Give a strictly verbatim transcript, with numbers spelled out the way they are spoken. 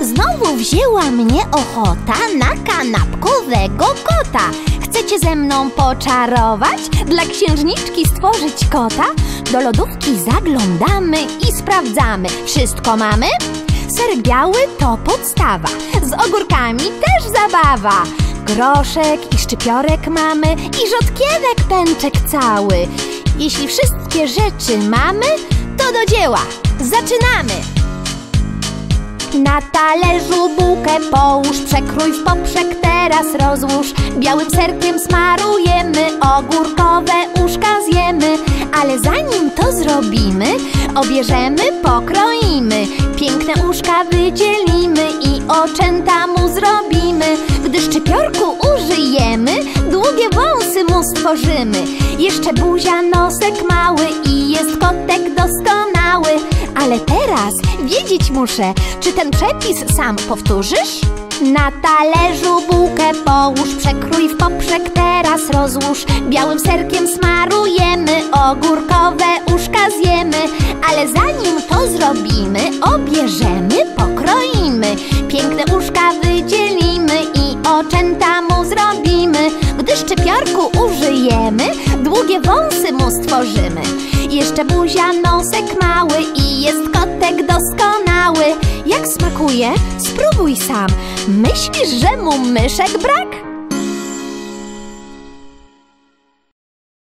Znowu wzięła mnie ochota na kanapkowego kota. Chcecie ze mną poczarować? Dla księżniczki stworzyć kota? Do lodówki zaglądamy i sprawdzamy. Wszystko mamy? Serek biały to podstawa. Z ogórkami też zabawa. Groszek i szczypiorek mamy i rzodkiewek pęczek cały. Jeśli wszystkie rzeczy mamy, to do dzieła. Zaczynamy! Na talerzu bułkę połóż, przekrój w poprzek, teraz rozłóż. Białym serkiem smarujemy, ogórkowe uszka zjemy. Ale zanim to zrobimy, obierzemy, pokroimy. Piękne uszka wydzielimy i oczęta mu zrobimy. Gdy szczypiorku użyjemy, długie wąsy mu stworzymy. Jeszcze buzia, nosek mały i jest kotek doskonały. Ale teraz wiedzieć muszę, czy ten przepis sam powtórzysz? Na talerzu bułkę połóż, przekrój w poprzek, teraz rozłóż. Białym serkiem smarujemy, ogórkowe uszka zjemy. Ale zanim to zrobimy, obierzemy, pokroimy. Piękne uszka wydzielimy i oczęta mu zrobimy. Gdy szczypiorku użyjemy, długie wąsy mu stworzymy. Jeszcze buzia, nosek mały i jest kotek doskonały. Jak smakuje? Spróbuj sam. Myślisz, że mu myszek brak?